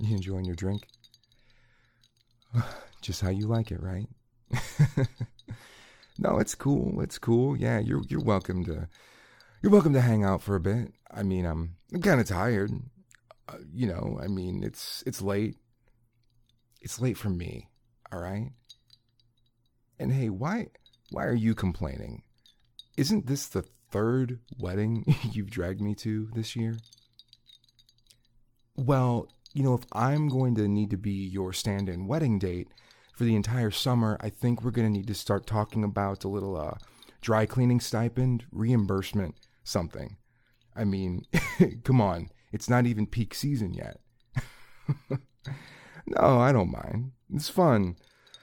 You enjoying your drink? Just how you like it, right? No, it's cool. It's cool. Yeah, you're welcome to hang out for a bit. I mean, I'm kind of tired. I mean, it's late. It's late for me. All right. And hey, why are you complaining? Isn't this the third wedding you've dragged me to this year? Well, if I'm going to need to be your stand-in wedding date for the entire summer, I think we're going to need to start talking about a little dry cleaning stipend, reimbursement, something. I mean, come on. It's not even peak season yet. No, I don't mind. It's fun.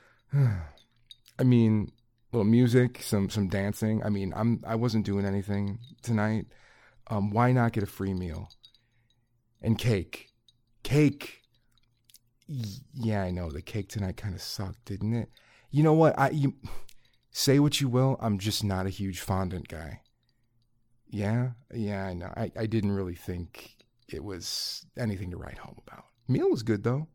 I mean, a little music, some dancing. I mean, I wasn't doing anything tonight. Why not get a free meal? And cake. Yeah, I know. The cake tonight kind of sucked, didn't it? You know what? You say what you will. I'm just not a huge fondant guy. Yeah, I know. I didn't really think it was anything to write home about. Meal was good, though.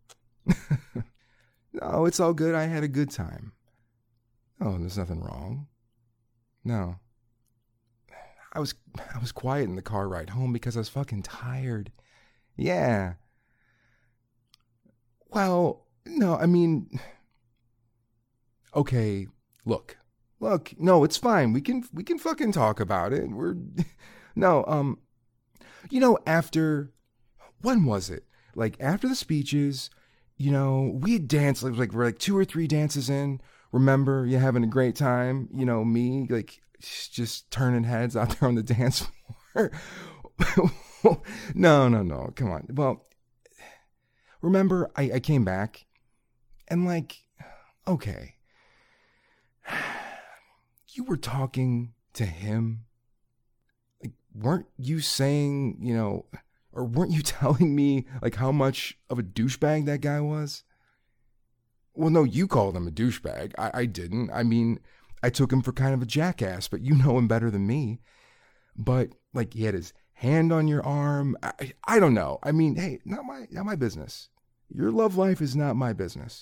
No, it's all good. I had a good time. Oh, there's nothing wrong. No. I was quiet in the car ride home because I was fucking tired. Yeah. Well, no, I mean, okay, look, no, it's fine. We can fucking talk about it. After, when was it? Like after the speeches, we had danced, we're like 2 or 3 dances in. Remember, you having a great time, me like just turning heads out there on the dance floor. No, come on. Well, remember, I came back and okay, you were talking to him. Like, weren't you saying, or weren't you telling me how much of a douchebag that guy was? Well, no, you called him a douchebag. I didn't. I mean, I took him for kind of a jackass, but you know him better than me. But he had his hand on your arm. I don't know. I mean, hey, not my business. Your love life is not my business.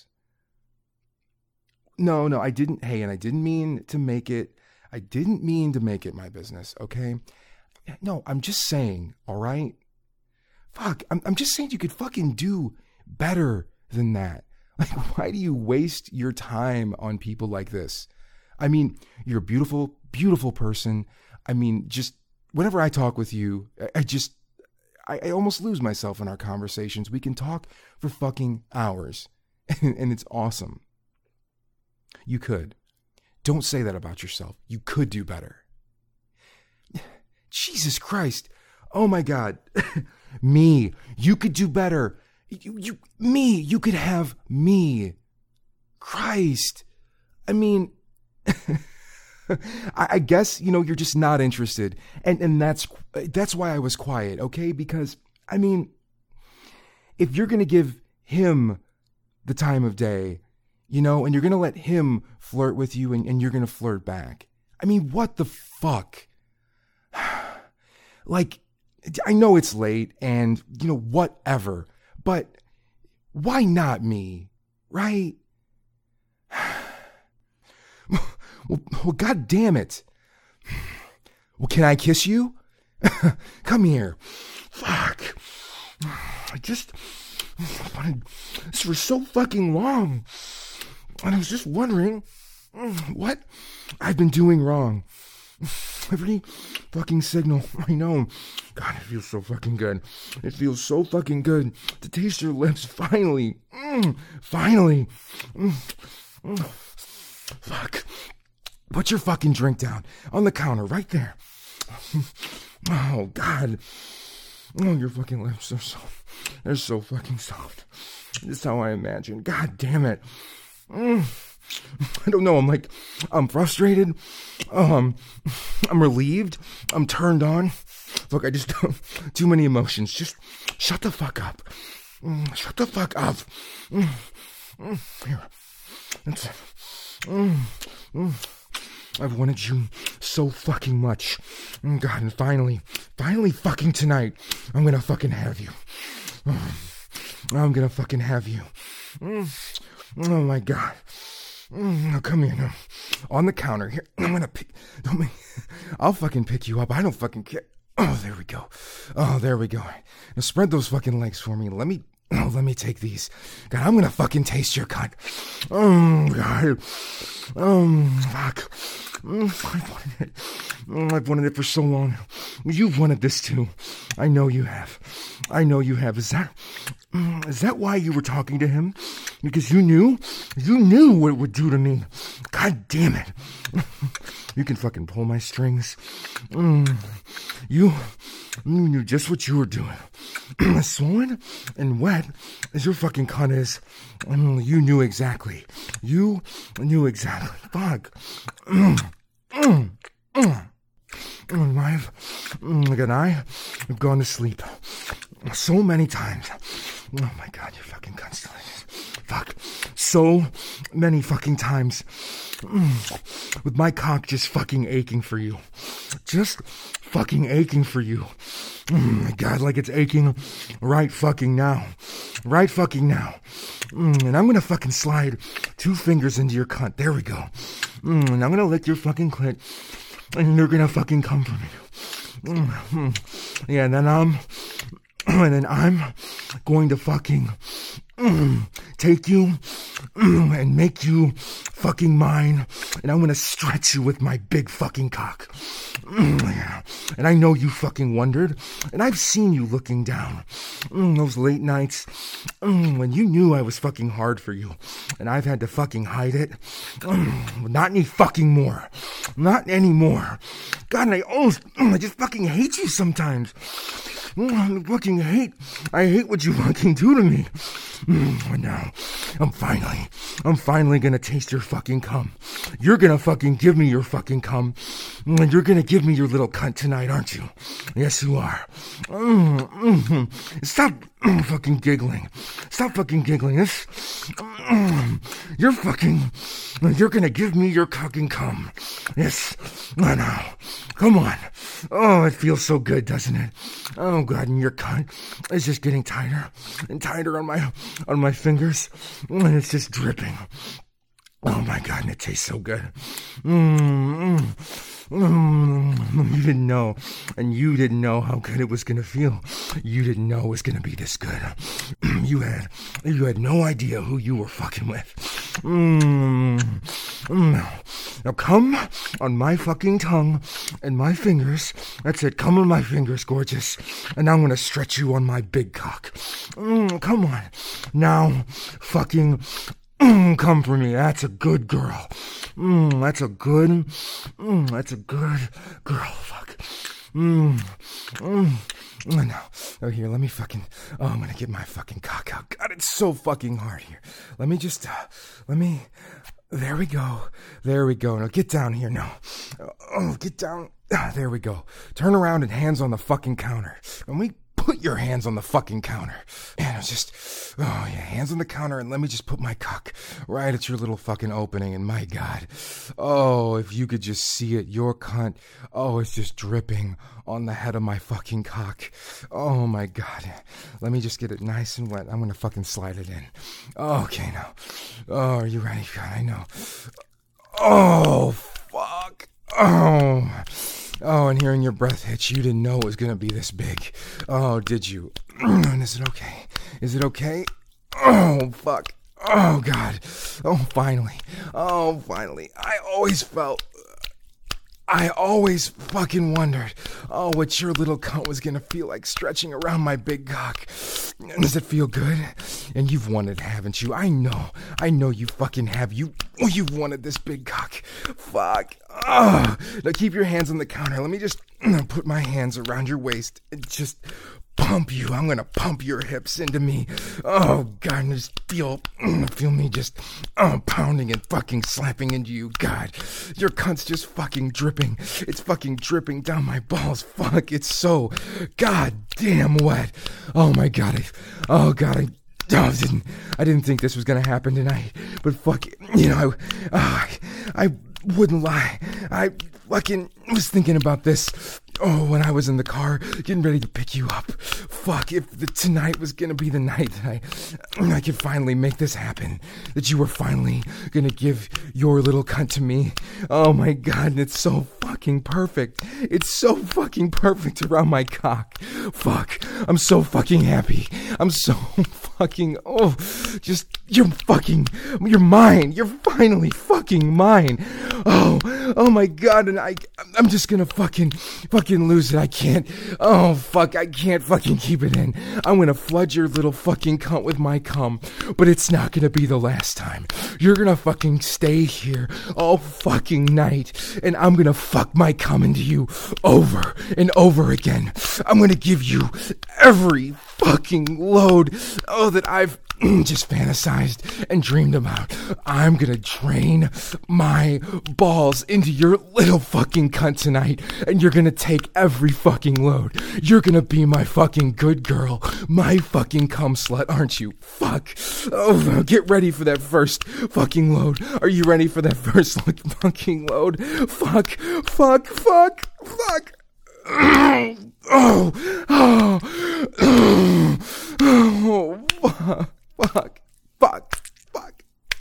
No, I didn't. Hey, and I didn't mean to make it my business, okay? No, I'm just saying, all right? Fuck, I'm just saying you could fucking do better than that. Why do you waste your time on people like this? I mean, you're a beautiful, beautiful person. I mean, just whenever I talk with you, I almost lose myself in our conversations. We can talk for fucking hours, and it's awesome. You could. Don't say that about yourself. You could do better. Jesus Christ. Oh my God. Me. You could do better. You could have me. Christ. I mean, I guess, you're just not interested. And that's why I was quiet, okay? Because, I mean, if you're going to give him the time of day, and you're going to let him flirt with you and you're going to flirt back. I mean, what the fuck? I know it's late and, whatever, but why not me, right? Well, God damn it. Well, can I kiss you? Come here. Fuck. This was so fucking long. And I was just wondering what I've been doing wrong. Every fucking signal, I know. God, it feels so fucking good. It feels so fucking good to taste your lips finally. Finally. Fuck. Put your fucking drink down on the counter right there. Oh, God. Oh, your fucking lips are they're so fucking soft. This is how I imagine. God damn it. I don't know. I'm frustrated. I'm relieved. I'm turned on. Look, I just too many emotions. Just shut the fuck up. Shut the fuck up. Here. That's it. I've wanted you so fucking much. God, and finally fucking tonight, I'm gonna fucking have you. I'm gonna fucking have you. Oh my God. Now come here now. On the counter here. I'm gonna pick. I'll fucking pick you up. I don't fucking care. Oh, there we go. Oh, there we go. Now spread those fucking legs for me. Let me take these. God, I'm gonna fucking taste your cunt. Oh, God. Fuck. I've wanted it for so long. You've wanted this too. I know you have. Is that why you were talking to him? Because you knew what it would do to me. God damn it. You can fucking pull my strings. You knew just what you were doing. Swollen and wet as your fucking cunt is. You knew exactly. Fuck. I have gone to sleep so many times. Oh my God, you fucking constellations. Fuck. So many fucking times. With my cock just fucking aching for you. Just fucking aching for you. Oh my God, like it's aching right fucking now. Right fucking now. And I'm gonna fucking slide 2 fingers into your cunt. There we go. And I'm gonna lick your fucking clit. And you're gonna fucking come for me. Yeah, and then I'm going to fucking take you and make you fucking mine, and I'm gonna stretch you with my big fucking cock. Yeah. And I know you fucking wondered, and I've seen you looking down those late nights when you knew I was fucking hard for you, and I've had to fucking hide it. Not any fucking more. Not anymore. God, and I just fucking hate you sometimes. I fucking hate what you fucking do to me. Now, I'm finally gonna taste your fucking cum. You're gonna fucking give me your fucking cum. And you're gonna give me your little cunt tonight, aren't you? Yes, you are. Stop fucking giggling. Stop fucking giggling. You're gonna give me your fucking cum. Yes. Now. Come on. Oh, it feels so good, doesn't it? Oh God, and your cunt is just getting tighter and tighter on my fingers, and it's just dripping. Oh my God, and it tastes so good. You didn't know, and you didn't know how good it was gonna feel. You didn't know it was gonna be this good. You had no idea who you were fucking with. Now come on my fucking tongue and my fingers. That's it. Come on my fingers, gorgeous. And I'm gonna stretch you on my big cock. Come on. Now, fucking come for me. That's a good girl. That's a good girl. Fuck. No. Oh, here, let me fucking... Oh, I'm gonna get my fucking cock out. God, it's so fucking hard here. Let me just... There we go. Now, get down here now. Oh, get down. There we go. Turn around and hands on the fucking counter. Let me put your hands on the fucking counter. And it's just... Oh, yeah, hands on the counter, and let me just put my cock right at your little fucking opening, and my God. Oh, if you could just see it, your cunt. Oh, it's just dripping on the head of my fucking cock. Oh, my God. Let me just get it nice and wet. I'm gonna fucking slide it in. Okay, now. Oh, are you ready? God, I know. Oh, fuck. Oh, and hearing your breath hitch, you didn't know it was gonna be this big. Oh, did you? And is it okay? Is it okay? Oh, fuck. Oh, God. Oh, finally. I always fucking wondered, what your little cunt was gonna feel like stretching around my big cock. Does it feel good? And you've wanted, haven't you? I know you fucking have. You've wanted this big cock. Fuck. Now keep your hands on the counter. Let me just put my hands around your waist and just pump you. I'm gonna pump your hips into me. Oh, God, and just feel me just pounding and fucking slapping into you. God, your cunt's just fucking dripping. It's fucking dripping down my balls. Fuck, it's so goddamn wet. Oh my God, I didn't think this was gonna happen tonight. But fuck, I wouldn't lie. I fucking was thinking about this Oh, when I was in the car getting ready to pick you up. Fuck, if tonight was gonna be the night that I could finally make this happen. That you were finally gonna give your little cunt to me. Oh my god, and it's so fucking perfect. It's so fucking perfect around my cock. Fuck, I'm so fucking happy. I'm so fucking, you're mine. You're finally fucking mine. Oh my god, and I'm just gonna fucking lose it. I can't fucking keep it in. I'm gonna flood your little fucking cunt with my cum, but it's not gonna be the last time. You're gonna fucking stay here all fucking night, and I'm gonna fuck my cum into you over and over again. I'm gonna give you every fucking load, that I've just fantasized and dreamed about. I'm gonna drain my balls into your little fucking cunt tonight, and you're gonna take every fucking load. You're gonna be my fucking good girl, my fucking cum slut, aren't you? Fuck. Oh, get ready for that first fucking load. Are you ready for that first fucking load? Fuck. Fuck.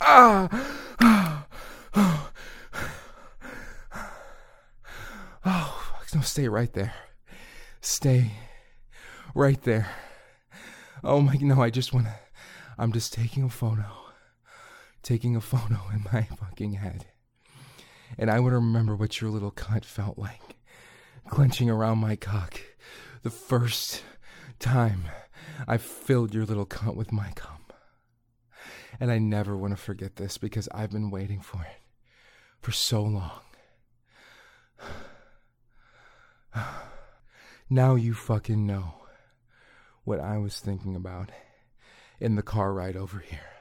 No, stay right there. Stay right there. Oh my, no, I'm just taking a photo in my fucking head. And I want to remember what your little cunt felt like, clenching around my cock the first time I filled your little cunt with my cum. And I never want to forget this because I've been waiting for it for so long. Now you fucking know what I was thinking about in the car ride over here.